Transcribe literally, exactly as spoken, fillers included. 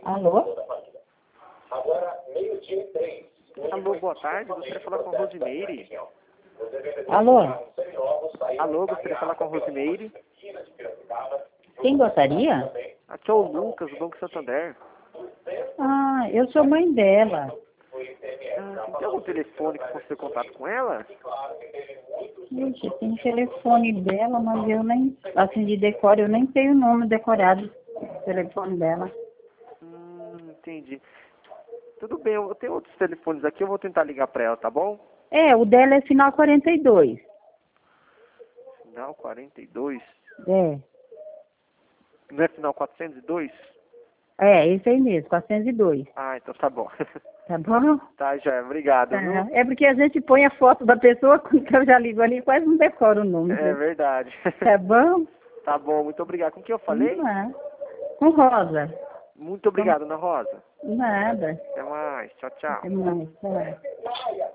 Alô? Alô, boa tarde. Gostaria de falar com a Rosimeire. Alô? Alô, gostaria de falar com a Rosimeire. Quem gostaria? Aqui é o Lucas, do Banco Santander. Ah, eu sou mãe dela. Ah, tem algum telefone que possa ter contato com ela? Ixi, tem o telefone dela, mas eu nem, assim, de decoro, eu nem tenho o nome decorado do telefone dela. Hum, entendi. Tudo bem, eu tenho outros telefones aqui, eu vou tentar ligar pra ela, tá bom? É, o dela é final quarenta e dois. Final quarenta e dois? É, Não é final quatrocentos e dois? é, esse aí mesmo, quatrocentos e dois. Ah, então tá bom. Tá bom? Tá, já, obrigado, Tá. viu? É porque a gente põe a foto da pessoa, quando eu já ligo ali, quase não decoro o número. É verdade. Tá bom? Tá bom, muito obrigado. Com quem eu falei? Não. Com Rosa. Muito obrigado, Ana Rosa. Nada. Até mais. Tchau, tchau. Até mais. Tchau.